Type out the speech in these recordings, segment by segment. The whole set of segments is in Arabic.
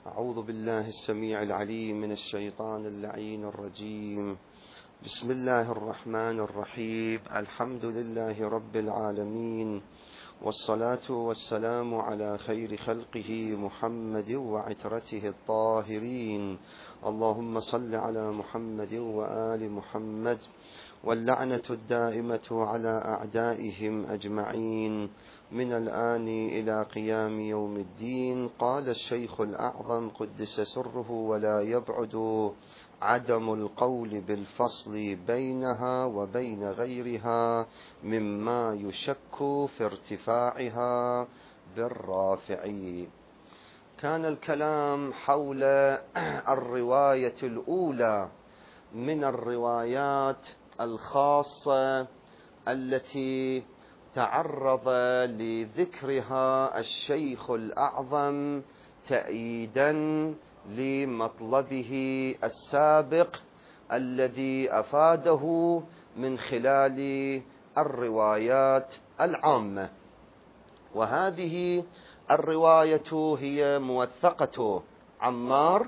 أعوذ بالله السميع العليم من الشيطان اللعين الرجيم. بسم الله الرحمن الرحيم. الحمد لله رب العالمين، والصلاة والسلام على خير خلقه محمد وعترته الطاهرين. اللهم صل على محمد وآل محمد، واللعنة الدائمة على أعدائهم أجمعين من الآن إلى قيام يوم الدين. قال الشيخ الأعظم قدس سره: ولا يبعد عدم القول بالفصل بينها وبين غيرها مما يشك في ارتفاعها بالرافع. كان الكلام حول الرواية الأولى من الروايات الخاصة التي تعرض لذكرها الشيخ الأعظم تأييدا لمطلبه السابق الذي أفاده من خلال الروايات العامة. وهذه الرواية هي موثقة عمار،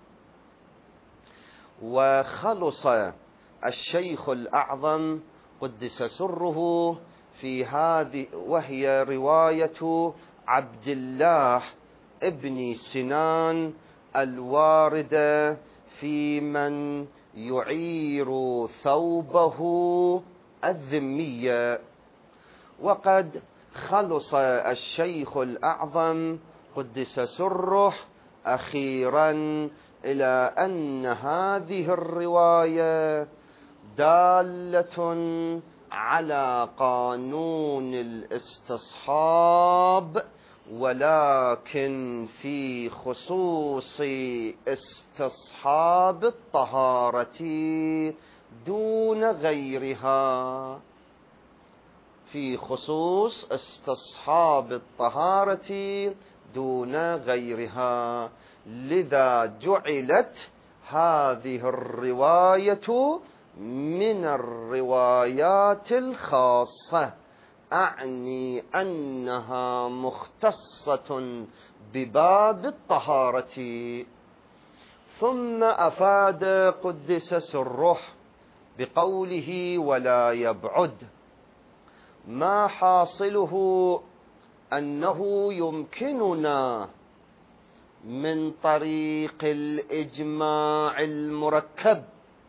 وخلص الشيخ الأعظم قدس سره في هذه، وهي رواية عبد الله ابن سنان الواردة في من يعير ثوبه الذمية. وقد خلص الشيخ الأعظم قدس سره أخيرا إلى أن هذه الرواية دالة على قانون الاستصحاب، ولكن في خصوص استصحاب الطهارة دون غيرها، في خصوص استصحاب الطهارة دون غيرها. لذا جعلت هذه الرواية من الروايات الخاصة، أعني أنها مختصة بباب الطهارة. ثم أفاد قدس سره بقوله: ولا يبعد، ما حاصله أنه يمكننا من طريق الإجماع المركب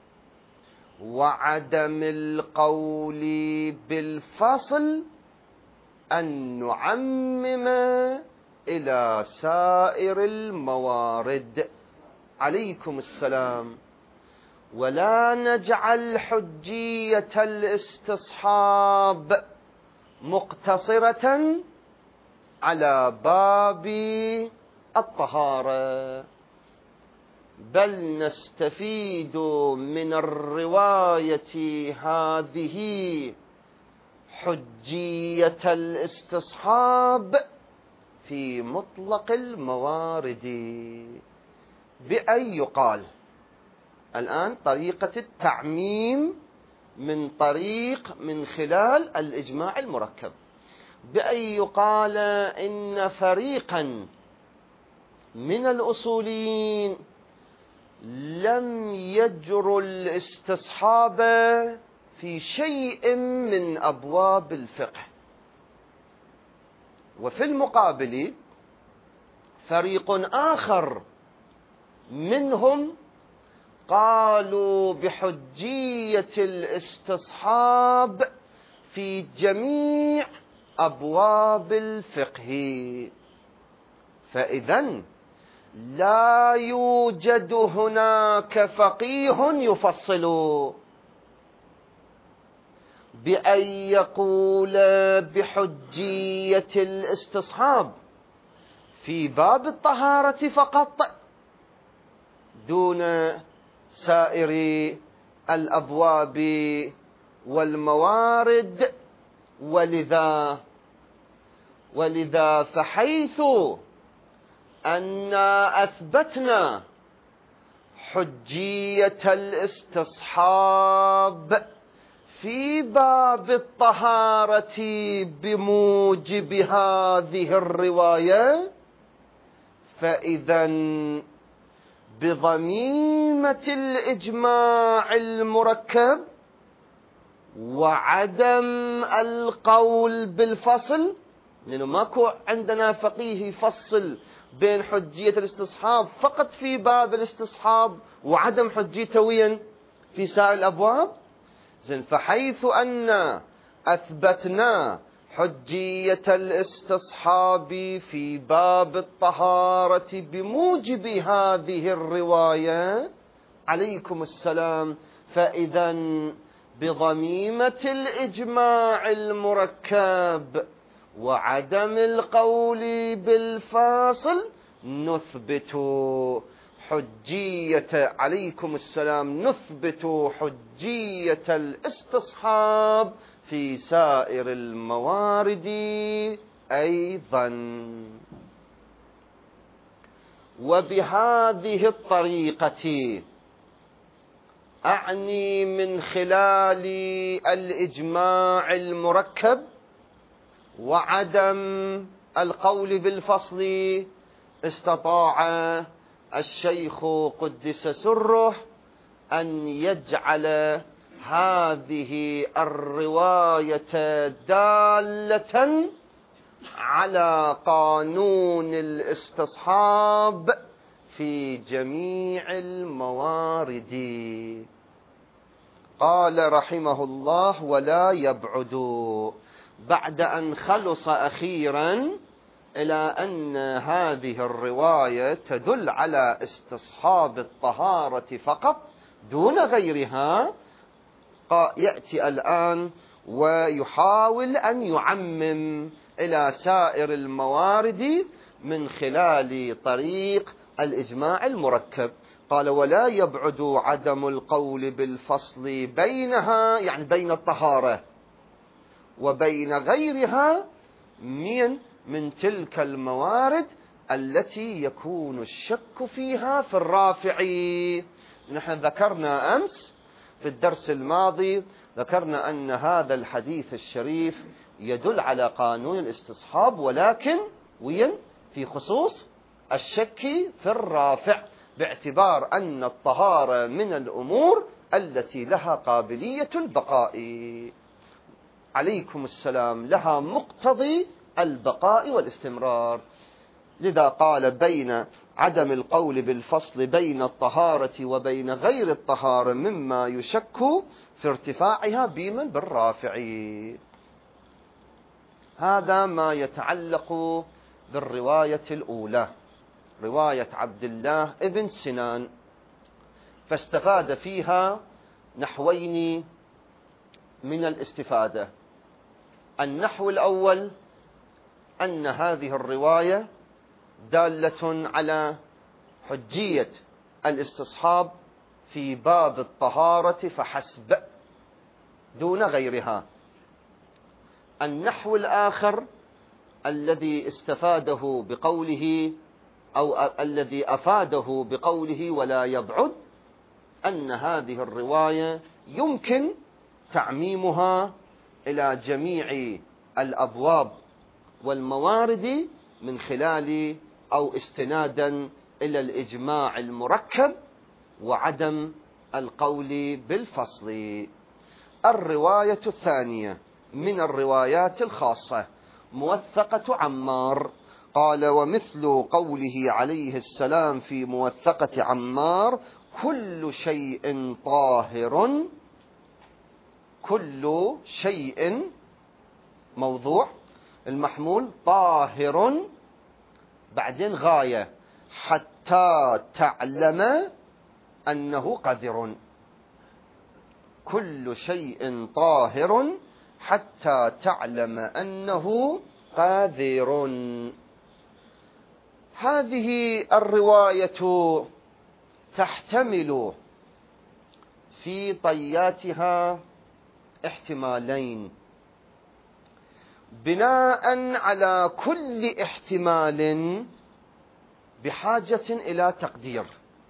وعدم القول بالفصل أن نعمم إلى سائر الموارد. عليكم السلام. ولا نجعل حجية الاستصحاب مقتصرة على باب الطهارة، بل نستفيد من الرواية هذه حجية الاستصحاب في مطلق الموارد. بأن يقال الآن طريقة التعميم من خلال الإجماع المركب، بأن يقال إن فريقا من الأصوليين لم يجروا الاستصحاب في شيء من أبواب الفقه، وفي المقابل فريق آخر منهم قالوا بحجية الاستصحاب في جميع أبواب الفقه. فإذن لا يوجد هناك فقيه يفصل بأن يقول بحجية الاستصحاب في باب الطهارة فقط دون سائر الأبواب والموارد. ولذا فحيث أن أثبتنا حجية الاستصحاب في باب الطهارة بموجب هذه الرواية، فإذا بضميمة الإجماع المركب وعدم القول بالفصل، لأنه ماكو عندنا فقيه يفصل بين حجية الاستصحاب فقط في باب الاستصحاب وعدم حجيته وين في سائر الأبواب. فحيث أن أثبتنا حجية الاستصحاب في باب الطهارة بموجب هذه الرواية عليكم السلام، فإذا بضميمة الإجماع المركب وعدم القول بالفاصل نثبت حجية عليكم السلام نثبت حجية الاستصحاب في سائر الموارد أيضا. وبهذه الطريقة، أعني من خلال الإجماع المركب وعدم القول بالفصل، استطاع الشيخ قدس سره أن يجعل هذه الرواية دالة على قانون الاستصحاب في جميع الموارد. قال رحمه الله: ولا يبعد، بعد أن خلص أخيرا إلى أن هذه الرواية تدل على استصحاب الطهارة فقط دون غيرها، يأتي الآن ويحاول أن يعمم إلى سائر الموارد من خلال طريق الإجماع المركب. قال: ولا يبعد عدم القول بالفصل بينها، يعني بين الطهارة وبين غيرها من تلك الموارد التي يكون الشك فيها في الرافع. نحن ذكرنا أمس في الدرس الماضي، ذكرنا أن هذا الحديث الشريف يدل على قانون الاستصحاب، ولكن في خصوص الشك في الرافع، باعتبار أن الطهارة من الأمور التي لها قابلية البقاء عليكم السلام، لها مقتضي البقاء والاستمرار. لذا قال: بين عدم القول بالفصل بين الطهارة وبين غير الطهارة مما يشك في ارتفاعها بالرافع. هذا ما يتعلق بالرواية الأولى، رواية عبد الله ابن سنان. فاستفاد فيها نحوين من الاستفادة. النحو الأول أن هذه الرواية دالة على حجية الاستصحاب في باب الطهارة فحسب دون غيرها. النحو الآخر الذي استفاده بقوله أو الذي أفاده بقوله ولا يبعد، أن هذه الرواية يمكن تعميمها إلى جميع الأبواب والموارد من خلال أو استنادا إلى الإجماع المركب وعدم القول بالفصل. الرواية الثانية من الروايات الخاصة موثقة عمار. قال: ومثل قوله عليه السلام في موثقة عمار: كل شيء طاهر، كل شيء موضوع المحمول طاهر بعدين غاية حتى تعلم أنه قذر. كل شيء طاهر حتى تعلم أنه قذر. هذه الرواية تحتمل في طياتها احتمالين، بناء على كل احتمال بحاجة إلى تقدير.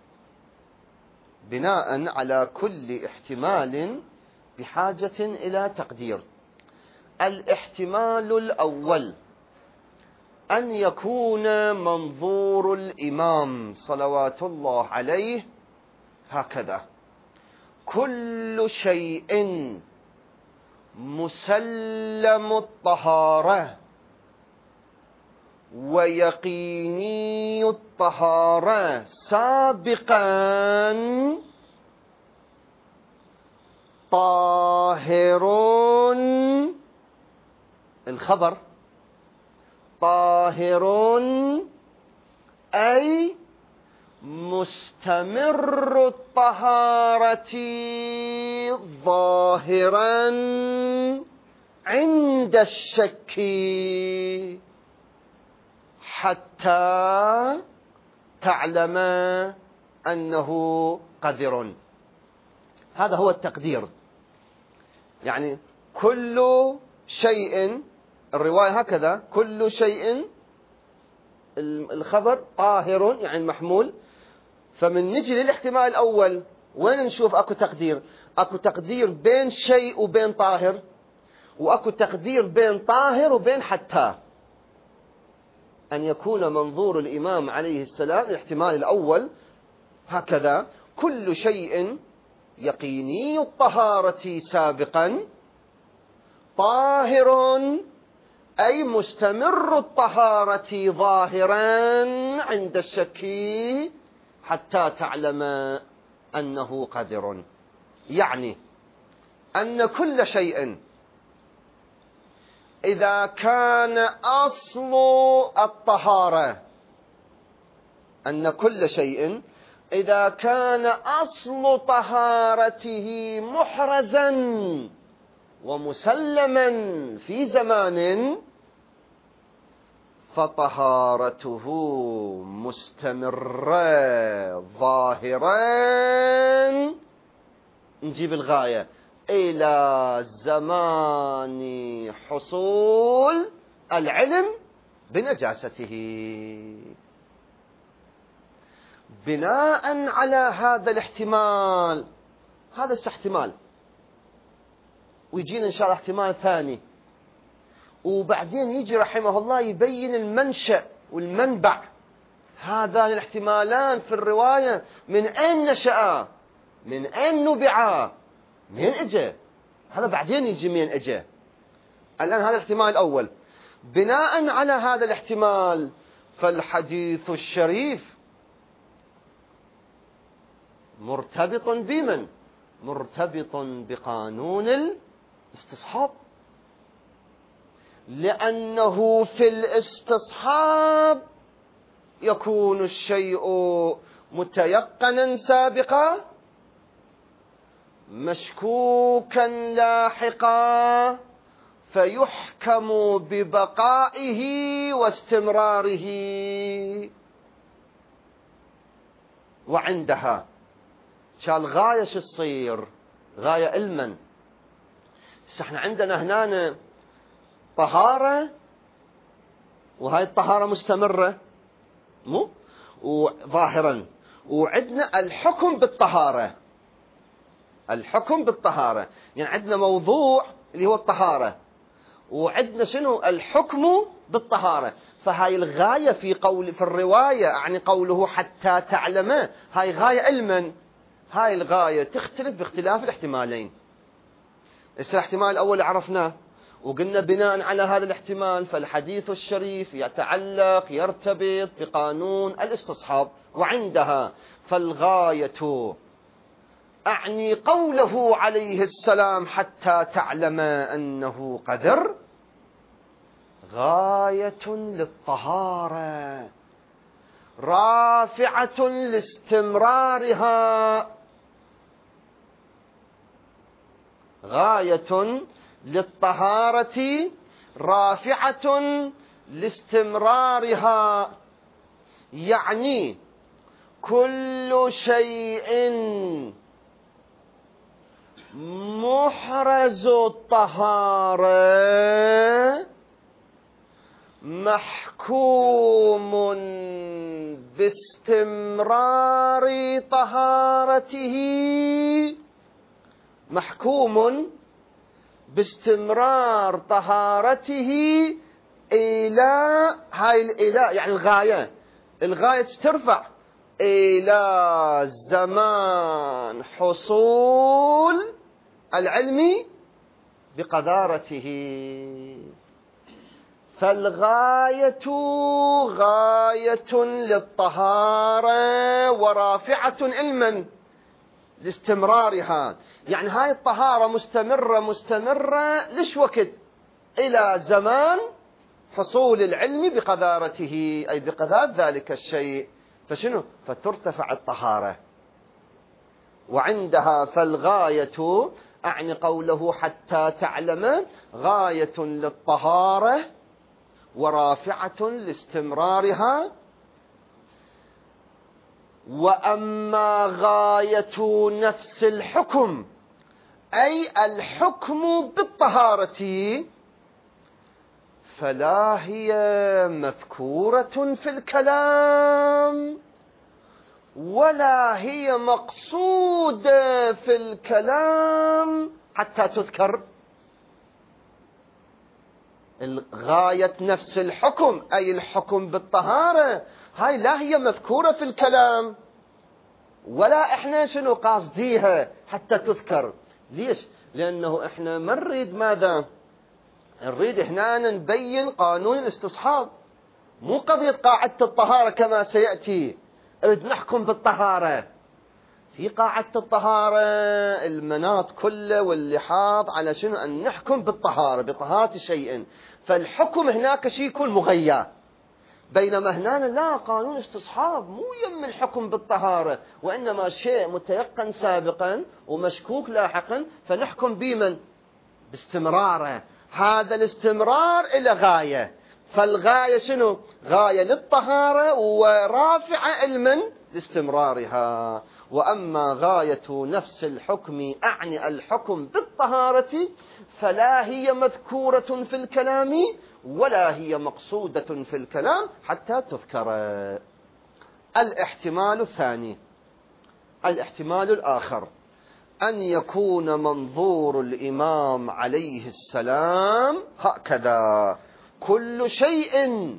بناء على كل احتمال بحاجة إلى تقدير. الاحتمال الأول أن يكون منظور الإمام صلوات الله عليه هكذا: كل شيء مسلم الطهارة ويقيني الطهارة سابقا طاهر. الخبر طاهر أي مستمر الطهارة ظاهرا عند الشك حتى تعلم أنه قذر. هذا هو التقدير. يعني كل شيء، الرواية هكذا: كل شيء، الخبر طاهر يعني المحمول. فمن نجي للاحتمال الأول وين نشوف أكو تقدير؟ أكو تقدير بين شيء وبين طاهر، وأكو تقدير بين طاهر وبين حتى. أن يكون منظور الإمام عليه السلام الاحتمال الأول هكذا: كل شيء يقيني الطهارة سابقا طاهر أي مستمر الطهارة ظاهرا عند الشك حتى تعلم أنه قذر. يعني أن كل شيء إذا كان أصل الطهارة، أن كل شيء إذا كان أصل طهارته محرزا ومسلما في زمان فطهارته مستمرة ظاهرا، نجيب الغاية، إلى زمان حصول العلم بنجاسته. بناء على هذا الاحتمال، هذا احتمال، ويجينا إن شاء الله احتمال ثاني، وبعدين يجي رحمه الله يبين المنشأ والمنبع هذان الاحتمالان في الرواية، من أين نشأ، من أين نبع، من أجا. هذا بعدين يجي من أجا. الآن هذا الاحتمال الأول. بناء على هذا الاحتمال فالحديث الشريف مرتبط بمن؟ مرتبط بقانون الاستصحاب، لأنه في الاستصحاب يكون الشيء متيقنا سابقا مشكوكا لاحقا فيحكم ببقائه واستمراره. وعندها شال غاية شو تصير؟ غاية علما. احنا عندنا هنا طهارة، وهاي الطهارة مستمرة مو وظاهرا، وعندنا الحكم بالطهارة. الحكم بالطهارة يعني عندنا موضوع اللي هو الطهارة، وعندنا شنو؟ الحكم بالطهارة. فهاي الغاية في الرواية، يعني قوله حتى تعلم، هاي غاية علما. هاي الغاية تختلف باختلاف الاحتمالين. الاحتمال الأول عرفناه، وقلنا بناء على هذا الاحتمال فالحديث الشريف يتعلق يرتبط بقانون الاستصحاب. وعندها فالغاية أعني قوله عليه السلام حتى تعلم أنه قذر غاية للطهارة رافعة لاستمرارها، غاية للطهارة رافعة لاستمرارها. يعني كل شيء محرز الطهارة محكوم باستمرار طهارته، محكوم باستمرار طهارته إلى هاي الإلى يعني الغاية ترفع إلى زمان حصول العلم بقدارته. فالغاية غاية للطهارة ورافعة علما لاستمرارها. يعني هاي الطهارة مستمرة ليش وقت؟ إلى زمان حصول العلم بقدارته، أي بقدار ذلك الشيء. فشنو؟ فترتفع الطهارة. وعندها فالغاية أعني قوله حتى تعلم غاية للطهارة ورافعة لاستمرارها. وأما غاية نفس الحكم أي الحكم بالطهارة فلا هي مذكورة في الكلام ولا هي مقصودة في الكلام حتى تذكر. الغاية نفس الحكم أي الحكم بالطهارة هاي لا هي مذكورة في الكلام ولا إحنا شنو قاصديها حتى تذكر. ليش؟ لأنه إحنا ما نريد ماذا؟ نريد إحنا نبين قانون الاستصحاب، مو قضية قاعدة الطهارة كما سيأتي. نريد نحكم بالطهارة. في قاعدة الطهارة المناط كله واللحاظ على شنو؟ أن نحكم بالطهارة بطهارة شيء. فالحكم هناك شيء يكون مغير، بينما هنا لا، قانون استصحاب مو يم الحكم بالطهارة، وإنما شيء متيقن سابقا ومشكوك لاحقا، فنحكم بمن؟ باستمراره. هذا الاستمرار إلى غاية. فالغاية شنو؟ غاية للطهارة ورافعة علما لاستمرارها. وأما غاية نفس الحكم أعني الحكم بالطهارة فلا هي مذكورة في الكلام ولا هي مقصودة في الكلام حتى تذكر. الاحتمال الثاني، الاحتمال الآخر، أن يكون منظور الإمام عليه السلام هكذا: كل شيء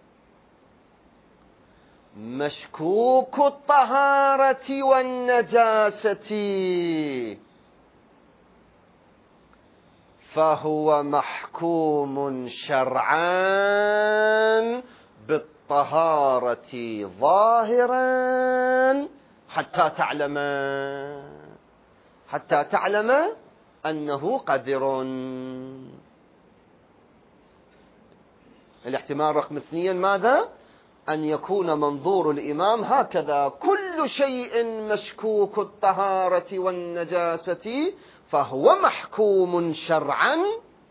مشكوك الطهارة والنجاسة فهو محكوم شرعا بالطهارة ظاهرا حتى تعلم أنه قدر. الاحتمال رقم 2 ماذا؟ أن يكون منظور الإمام هكذا: كل شيء مشكوك الطهارة والنجاسة فهو محكوم شرعا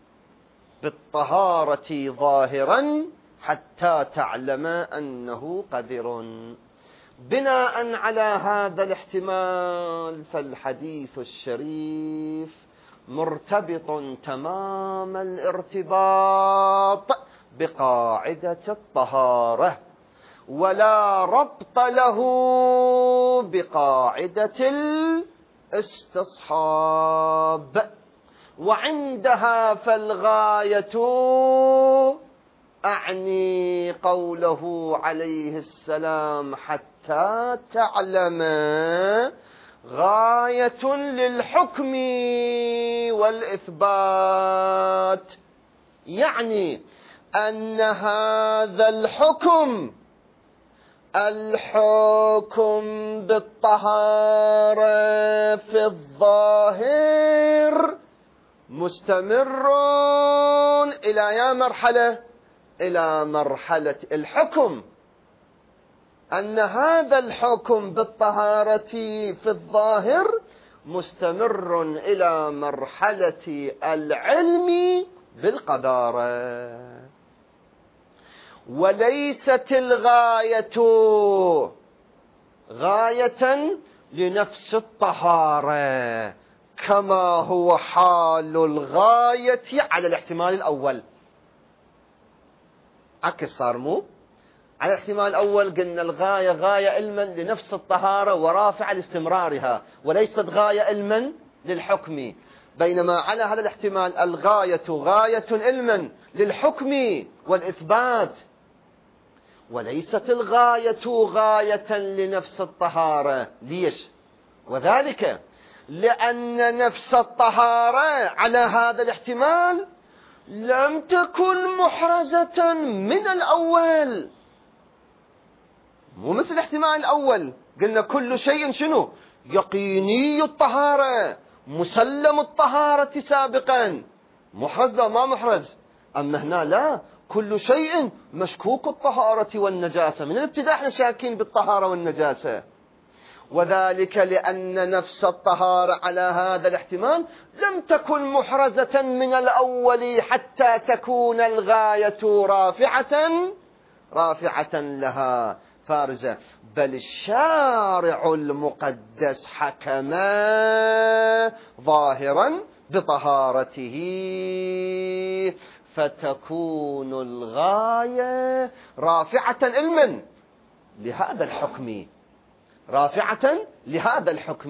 بالطهارة ظاهرا حتى تعلم أنه قدر. بناء على هذا الاحتمال فالحديث الشريف مرتبط تمام الارتباط بقاعدة الطهارة، ولا ربط له بقاعدة الاستصحاب. وعندها فالغاية أعني قوله عليه السلام حتى تعلم غاية للحكم والإثبات، يعني أن هذا الحكم بالطهارة في الظاهر مستمر إلى يا مرحلة؟ إلى مرحلة الحكم. أن هذا الحكم بالطهارة في الظاهر مستمر إلى مرحلة العلم بالقدارة، وليست الغاية غاية لنفس الطهارة كما هو حال الغاية على الاحتمال الأول. عكس صار، مو على الاحتمال الأول قلنا الغاية غاية علما لنفس الطهارة ورافعة لاستمرارها، وليست غاية علما للحكم. بينما على هذا الاحتمال الغاية غاية علما للحكم والإثبات، وليست الغاية غاية لنفس الطهارة. ليش؟ وذلك لأن نفس الطهارة على هذا الاحتمال لم تكن محرزة من الأول، مو مثل الاحتمال الأول. قلنا كل شيء شنو؟ يقيني الطهارة، مسلم الطهارة سابقا، محرز لا ما محرز. أما هنا لا، كل شيء مشكوك الطهارة والنجاسة، من الابتداء احنا شاكين بالطهارة والنجاسة. وذلك لأن نفس الطهارة على هذا الاحتمال لم تكن محرزة من الأول حتى تكون الغاية رافعة لها فارزة، بل الشارع المقدس حكم ظاهرا بطهارته، فتكون الغاية رافعة علما لهذا الحكم، رافعة لهذا الحكم.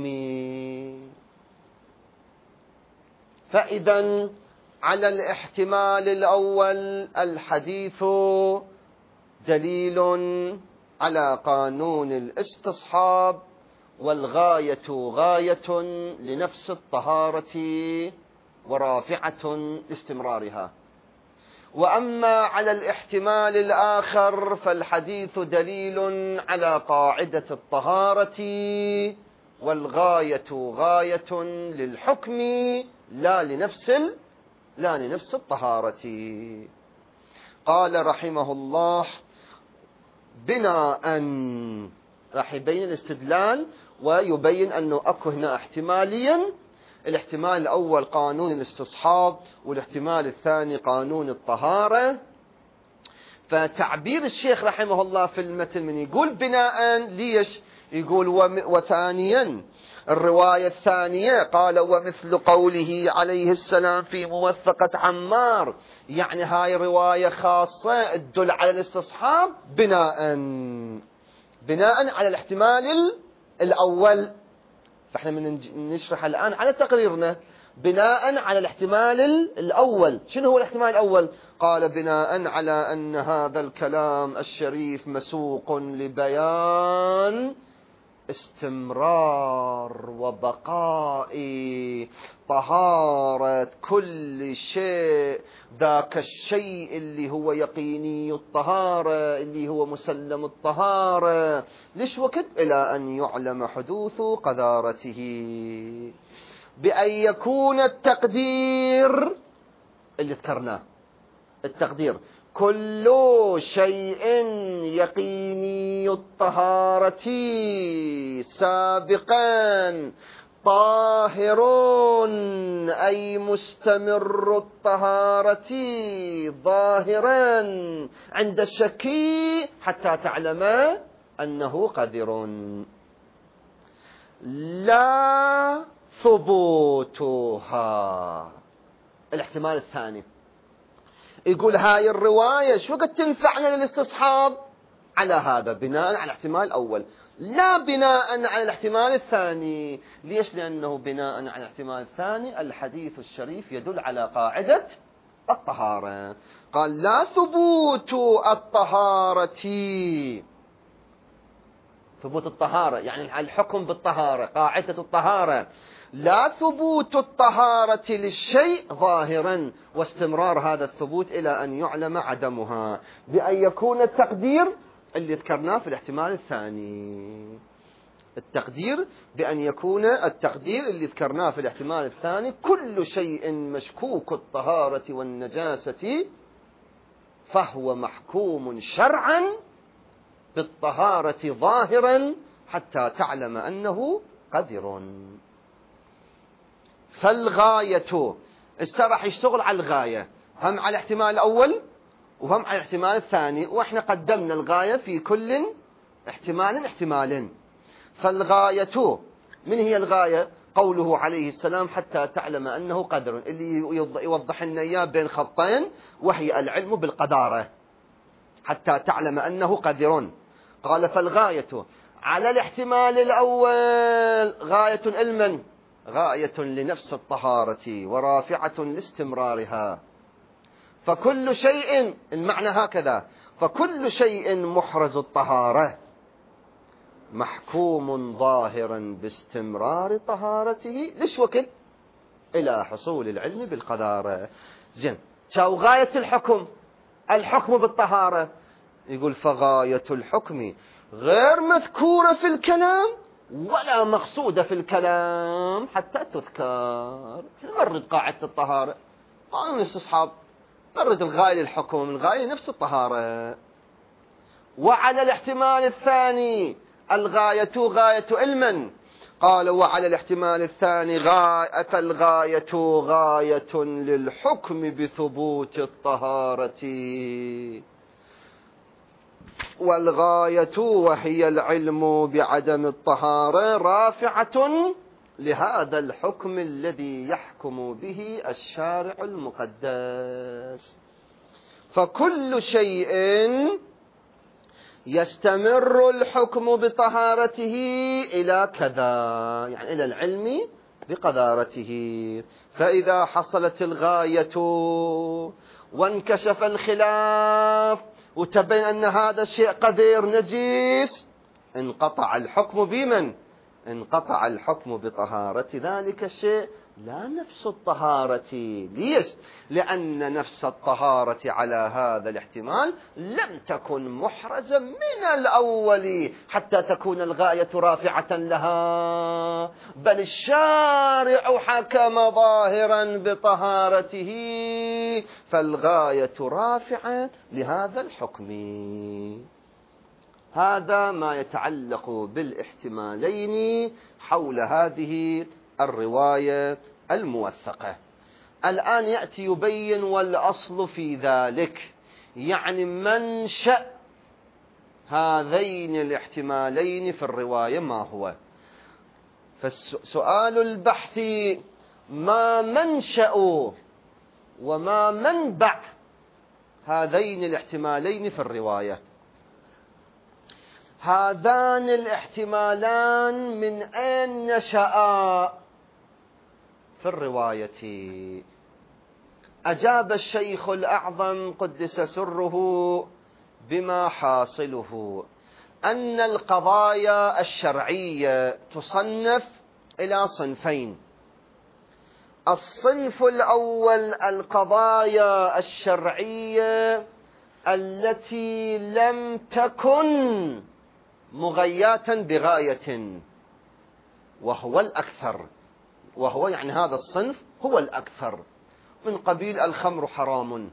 فإذا على الاحتمال الأول الحديث دليل على قانون الاستصحاب، والغاية غاية لنفس الطهارة ورافعة لاستمرارها. وأما على الاحتمال الآخر فالحديث دليل على قاعدة الطهارة، والغاية غاية للحكم لا لنفس الطهارة. قال رحمه الله بناء، راح يبين الاستدلال ويبين أنه أكو هنا احتماليا، الاحتمال الأول قانون الاستصحاب، والاحتمال الثاني قانون الطهارة. فتعبير الشيخ رحمه الله في المتن من يقول بناء، ليش يقول وثانيا؟ الرواية الثانية قال ومثل قوله عليه السلام في موثقة عمار، يعني هاي رواية خاصة تدل على الاستصحاب بناء على الاحتمال الأول. فاحنا من نشرح الآن على تقريرنا بناء على الاحتمال الأول. شنو هو الاحتمال الأول؟ قال بناء على أن هذا الكلام الشريف مسوق لبيان استمرار وبقاء طهارة كل شيء، ذاك الشيء اللي هو يقيني الطهارة، اللي هو مسلم الطهارة، ليش وقت؟ إلى أن يعلم حدوث قذارته، بأن يكون التقدير اللي ذكرناه، التقدير كل شيء يقيني الطهارة سابقا طاهر، أي مستمر الطهارة ظاهرا عند الشك حتى تعلم أنه قذر، لا ثبوتها. الاحتمال الثاني يقول هاي الرواية شو قد تنفعنا للاستصحاب على هذا بناء على الاحتمال الأول، لا بناء على الاحتمال الثاني. ليش؟ لأنه بناء على الاحتمال الثاني الحديث الشريف يدل على قاعدة الطهارة. قال لا ثبوت الطهارة، ثبوت الطهارة يعني الحكم بالطهارة، قاعدة الطهارة، لا ثبوت الطهارة للشيء ظاهرا واستمرار هذا الثبوت إلى أن يعلم عدمها، بأن يكون التقدير اللي ذكرناه في الاحتمال الثاني، التقدير بأن يكون التقدير اللي ذكرناه في الاحتمال الثاني كل شيء مشكوك الطهارة والنجاسة فهو محكوم شرعا بالطهارة ظاهرا حتى تعلم أنه قدر. فالغاية راح يشتغل على الغاية، هم على الاحتمال الأول وهم على الاحتمال الثاني، وإحنا قدمنا الغاية في كل احتمال. فالغاية، من هي الغاية؟ قوله عليه السلام حتى تعلم أنه قدر، اللي يوضح لنا إياه بين خطين، وهي العلم بالقدارة، حتى تعلم أنه قدر. قال فالغاية على الاحتمال الأول غاية علما، غاية لنفس الطهارة ورافعة لاستمرارها. فكل شيء، المعنى هكذا، فكل شيء محرز الطهارة محكوم ظاهرا باستمرار طهارته ليش وكل إلى حصول العلم بالقدارة. زين، شاو غاية الحكم بالطهارة؟ يقول فغاية الحكم غير مذكورة في الكلام ولا مقصودة في الكلام حتى تذكر. نرد قاعدة الطهارة، ما نستصحاب، نرد الغاية للحكم، الغاية نفس الطهارة. وعلى الاحتمال الثاني الغاية غاية علما، قال وعلى الاحتمال الثاني فالغاية غاية للحكم بثبوت الطهارة، والغاية وهي العلم بعدم الطهارة رافعة لهذا الحكم الذي يحكم به الشارع المقدس. فكل شيء يستمر الحكم بطهارته إلى كذا، يعني إلى العلم بقدارته. فإذا حصلت الغاية وانكشف الخلاف وتبين أن هذا الشيء قدير نجيس، انقطع الحكم بمن؟ انقطع الحكم بطهارة ذلك الشيء لا نفس الطهارة. ليش؟ لأن نفس الطهارة على هذا الاحتمال لم تكن محرزة من الأول حتى تكون الغاية رافعة لها، بل الشارع حكم ظاهرا بطهارته، فالغاية رافعة لهذا الحكم. هذا ما يتعلق بالاحتمالين حول هذه الرواية الموثقة. الآن يأتي يبين والأصل في ذلك، يعني منشأ هذين الاحتمالين في الرواية ما هو. فسؤال البحث ما منشأ وما منبع هذين الاحتمالين في الرواية. هذان الاحتمالان من أين نشأ في الرواية؟ أجاب الشيخ الأعظم قدس سره بما حاصله أن القضايا الشرعية تصنف إلى صنفين. الصنف الأول القضايا الشرعية التي لم تكن مغياتا بغاية، وهو الأكثر، وهو يعني هذا الصنف هو الأكثر، من قبيل الخمر حرام،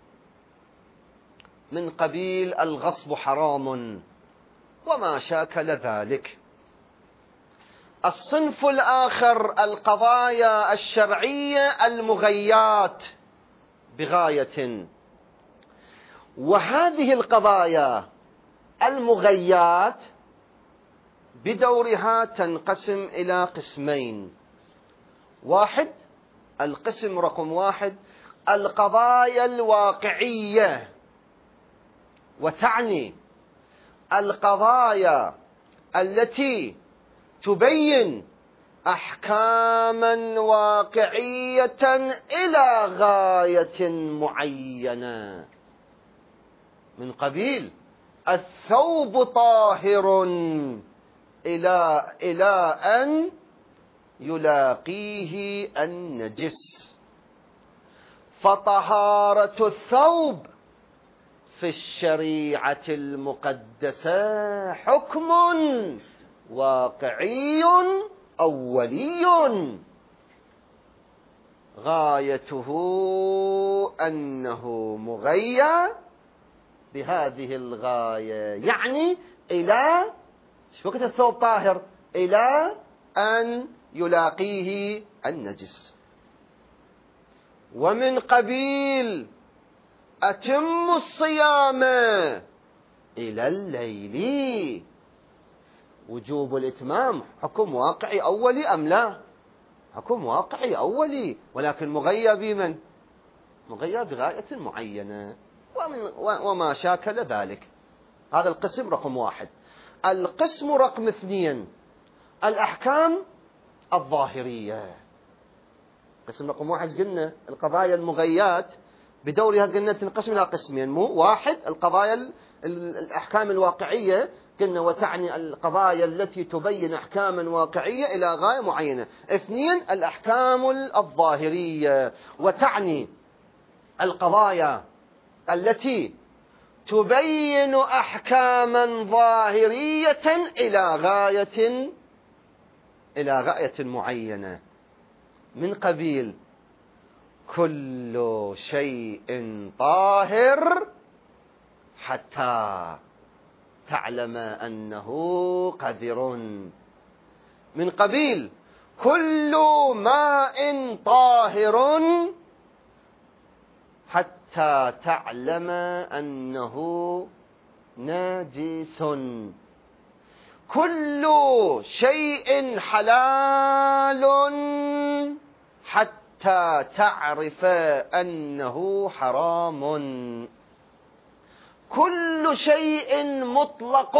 من قبيل الغصب حرام وما شاكل ذلك. الصنف الآخر القضايا الشرعية المغيات بغاية، وهذه القضايا المغيات بدورها تنقسم إلى قسمين. واحد، القسم رقم واحد القضايا الواقعية، وتعني القضايا التي تبين أحكاما واقعية إلى غاية معينة، من قبيل الثوب طاهر إلى أن يلاقيه النجس، فطهارة الثوب في الشريعة المقدسة حكم واقعي أولي، غايته أنه مغيى بهذه الغاية، يعني إلى شو وقت الثوب طاهر؟ إلى أن يلاقيه النجس. ومن قبيل أتم الصيام إلى الليل، وجوب الإتمام حكم واقعي أولي أم لا؟ حكم واقعي أولي، ولكن مغيى بمن؟ مغيى بغاية معينة وما شاكل ذلك. هذا القسم رقم واحد. القسم رقم اثنين الأحكام الظاهرية. قسم رقم 1 قلنا القضايا المغيات بدورها قلنا تنقسم إلى قسمين، مو واحد القضايا الأحكام الواقعية قلنا وتعني القضايا التي تبين أحكاما واقعية إلى غاية معينة. 2 الأحكام الظاهرية وتعني القضايا التي تبين أحكاما ظاهرية إلى غاية معينة، من قبيل كل شيء طاهر حتى تعلم أنه قذر، من قبيل كل ماء طاهر حتى تعلم أنه ناجس، كل شيء حلال حتى تعرف أنه حرام، كل شيء مطلق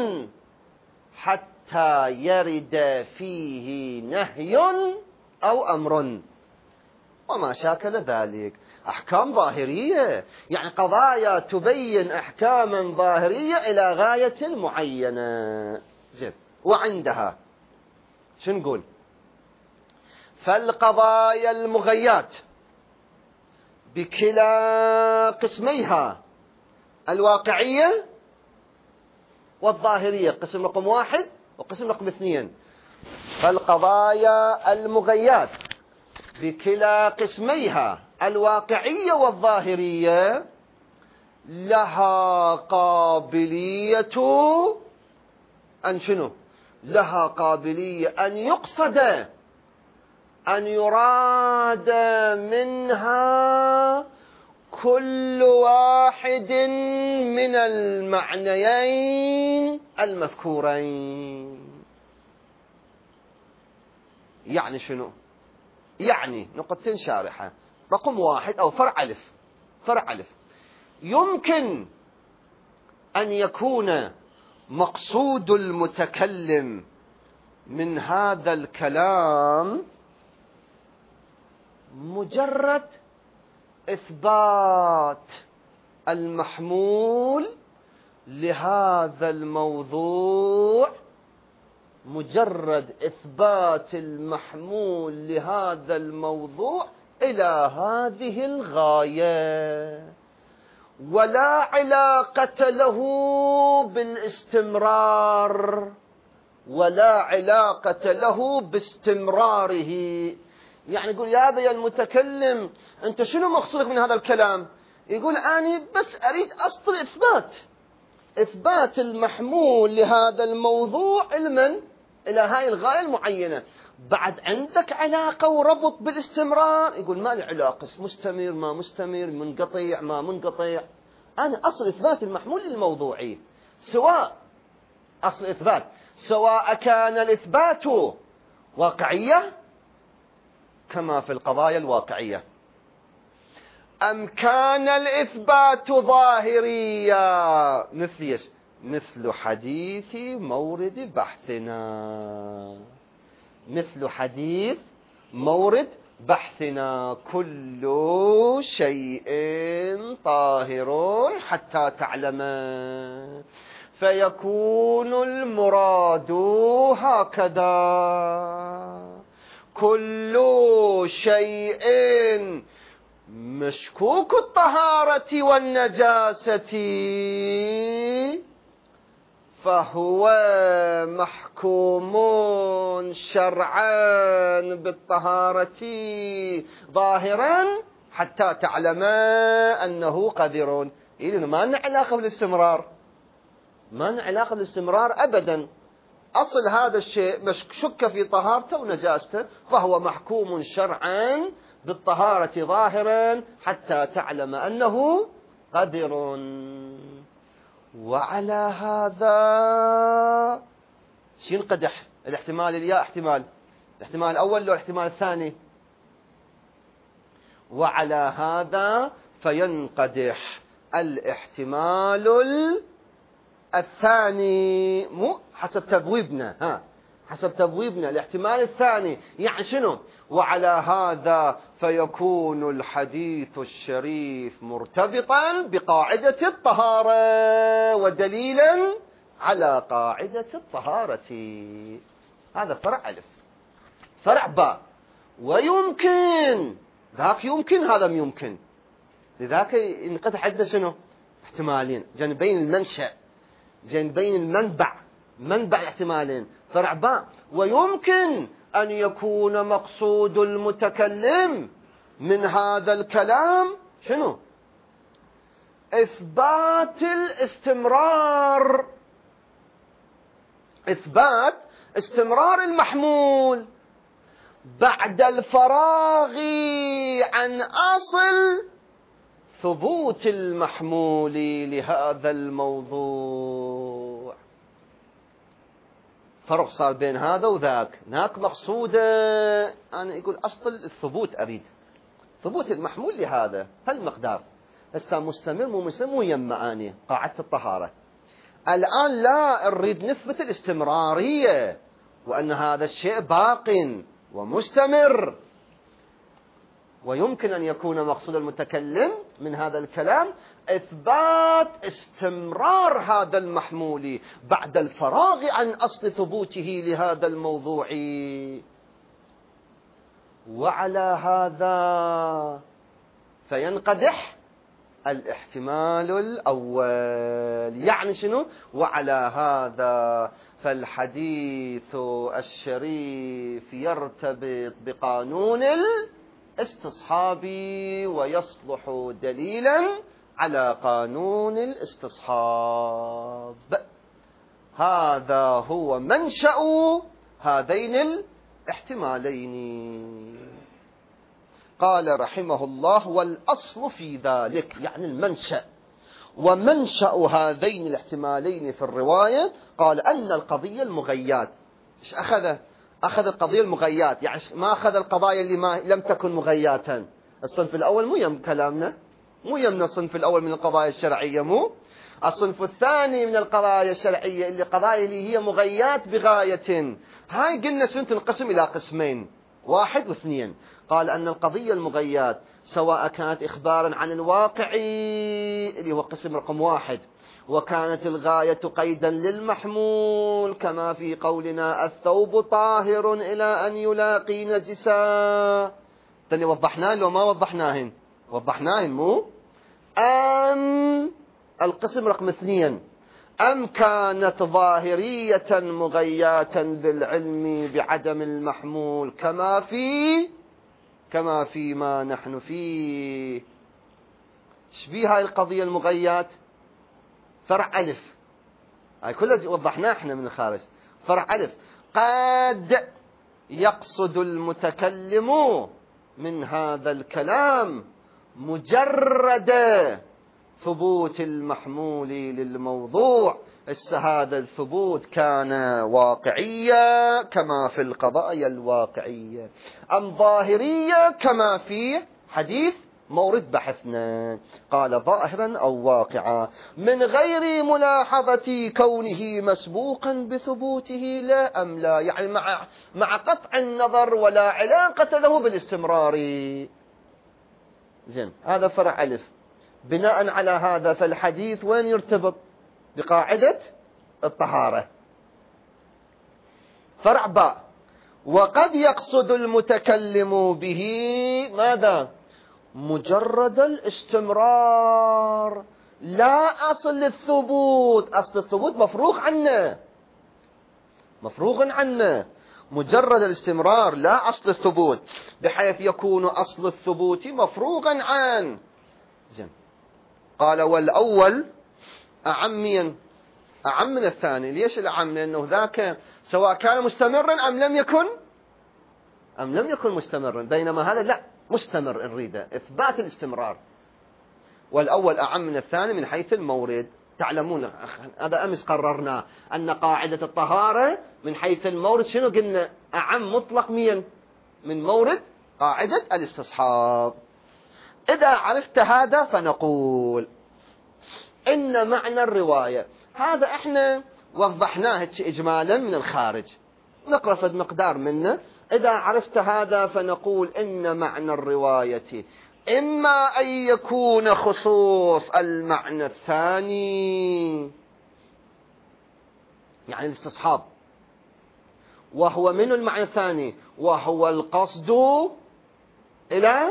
حتى يرد فيه نهي أو أمر وما شاكل ذلك. أحكام ظاهرية يعني قضايا تبين أحكاما ظاهرية إلى غاية معينة. زين، وعندها شو نقول؟ فالقضايا المغيات بكلا قسميها الواقعية والظاهرية، قسم رقم 1 وقسم رقم 2. فالقضايا المغيات بكلا قسميها الواقعية والظاهرية لها قابلية أن شنو؟ لها قابلية أن يقصد، أن يراد منها كل واحد من المعنيين المذكورين. يعني شنو؟ يعني نقطتين شارحة. رقم 1 أو فرع ألف، يمكن أن يكون مقصود المتكلم من هذا الكلام مجرد إثبات المحمول لهذا الموضوع، مجرد إثبات المحمول لهذا الموضوع إلى هذه الغاية، ولا علاقة له بالاستمرار، ولا علاقة له باستمراره. يعني يقول يا أبي المتكلم أنت شنو مقصودك من هذا الكلام؟ يقول أنا بس أريد أصل إثبات المحمول لهذا الموضوع علما إلى هاي الغاية المعينة. بعد عندك علاقة وربط بالاستمرار؟ يقول ما لي علاقة، مستمر ما مستمر، منقطع ما منقطع. أنا أصل إثبات المحمول للموضوعي، سواء أصل إثبات سواء كان الإثبات واقعية كما في القضايا الواقعية أم كان الإثبات ظاهرية، مثل حديث مورد بحثنا، مثل حديث مورد بحثنا كل شيء طاهر حتى تعلم، فيكون المراد هكذا كل شيء مشكوك الطهارة والنجاسة فهو محكوم شرعا بالطهارة ظاهرا حتى تعلم أنه قذر. إذن ما لنا علاقة بالاستمرار، ما لنا علاقة بالاستمرار أبدا. أصل هذا الشيء شك في طهارته ونجاسته فهو محكوم شرعا بالطهارة ظاهرا حتى تعلم أنه قذر. وعلى هذا ينقدح الاحتمال الياء الاحتمال الأول لو الاحتمال الثاني. وعلى هذا فينقدح الاحتمال الثاني، مو حسب تبويبنا حسب تبويبنا الاحتمال الثاني، يعني شنو؟ وعلى هذا فيكون الحديث الشريف مرتبطا بقاعدة الطهارة ودليلا على قاعدة الطهارة. هذا فرع ألف. فرع باء، ويمكن ذاك يمكن هذا يمكن، لذاك ينقطع عندنا شنو؟ احتمالين جانبين المنشأ، جانبين المنبع، منبع احتمالين. فرع باء، ويمكن أن يكون مقصود المتكلم من هذا الكلام شنو؟ إثبات الاستمرار، إثبات استمرار المحمول بعد الفراغ عن أصل ثبوت المحمول لهذا الموضوع. فرق صار بين هذا وذاك. هناك مقصودة أنا يقول أصل الثبوت، أريد ثبوت المحمول لهذا هالمقدار. هسه مستمر مو مستمر مو يم معاني قاعدة الطهارة. الآن لا نريد نثبت الاستمرارية وأن هذا الشيء باق ومستمر. ويمكن أن يكون مقصود المتكلم من هذا الكلام إثبات استمرار هذا المحمول بعد الفراغ عن أصل ثبوته لهذا الموضوع. وعلى هذا فينقدح الاحتمال الأول. يعني شنو؟ وعلى هذا فالحديث الشريف يرتبط بقانون الاستصحاب ويصلح دليلا على قانون الاستصحاب. هذا هو منشأ هذين الاحتمالين. قال رحمه الله: والأصل في ذلك، يعني المنشأ ومنشأ هذين الاحتمالين في الرواية، قال أن القضية المغيات. إيش أخذ القضية المغيات، يعني ما أخذ القضايا اللي لم تكن مغياتا. الصنف الأول مو يم كلامنا، مو يمنا الصنف الأول من القضايا الشرعية، مو الصنف الثاني من القضايا الشرعية اللي قضايا اللي هي مغيات بغاية. هاي قلنا تنقسم إلى قسمين، 1 و2. قال أن القضية المغيات سواء كانت إخبارا عن الواقع اللي هو قسم رقم 1، وكانت الغاية قيدا للمحمول كما في قولنا الثوب طاهر إلى أن يلاقي نجسا. تاني وضحناه لو ما وضحناهن؟ وضحناهن مو؟ أم القسم رقم 2 أم كانت ظاهرية مغياتا بالعلم بعدم المحمول كما في ما نحن فيه. شبيه هاي القضية المغيات؟ فرع ألف، هاي كلها وضحناه احنا من الخارج. فرع ألف: قد يقصد المتكلم من هذا الكلام مجرد ثبوت المحمول للموضوع. هذا الثبوت كان واقعية كما في القضايا الواقعية، أم ظاهرية كما في حديث مورد بحثنا. قال: ظاهرا أو واقعا من غير ملاحظة كونه مسبوقا بثبوته لا أم لا، يعني مع قطع النظر ولا علاقة له بالاستمرار. زين، هذا فرع ألف. بناء على هذا فالحديث وين يرتبط؟ بقاعدة الطهارة. فرع باء: وقد يقصد المتكلم به ماذا؟ مجرد الاستمرار لا أصل الثبوت. أصل الثبوت مفروغ عنه، مجرد الاستمرار لا أصل الثبوت، بحيث يكون أصل الثبوت مفروغا عنه. زين. قال: والأول أعم من الثاني. ليش الأعم؟ لأنه ذاك سواء كان مستمرا أم لم يكن مستمرا، بينما هذا لا، مستمر نريده، إثبات الاستمرار. والأول أعم من الثاني من حيث المورد. تعلمون هذا أمس قررنا أن قاعدة الطهارة من حيث المورد شنو قلنا؟ أعم مطلق من مورد قاعدة الاستصحاب. إذا عرفت هذا فنقول إن معنى الرواية هذا احنا وضحناه إجمالا من الخارج، نقرأ فد مقدار منه. إذا عرفت هذا فنقول إن معنى الرواية إما أن يكون خصوص المعنى الثاني، يعني الاستصحاب، وهو من المعنى الثاني، وهو القصد إلى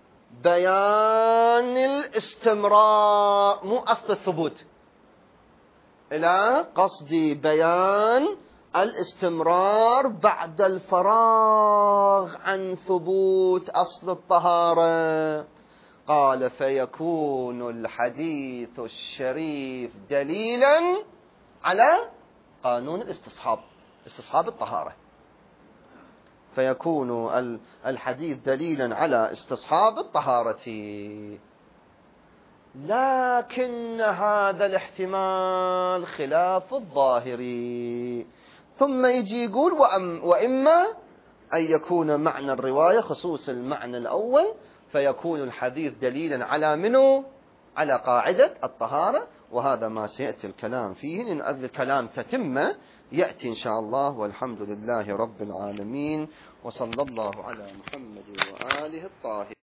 بيان الاستمرار، مو أصل الثبوت، إلى قصد بيان الاستمرار بعد الفراغ عن ثبوت أصل الطهارة. قال فيكون الحديث الشريف دليلا على قانون الاستصحاب، استصحاب الطهارة. فيكون الحديث دليلا على استصحاب الطهارة. لكن هذا الاحتمال خلاف الظاهري. ثم يجي يقول وإما أن يكون معنى الرواية خصوص المعنى الأول، فيكون الحديث دليلا على منه، على قاعدة الطهارة. وهذا ما سيأتي الكلام فيه، لأن الكلام تتمة يأتي إن شاء الله. والحمد لله رب العالمين، وصلى الله على محمد وآله الطاهرين.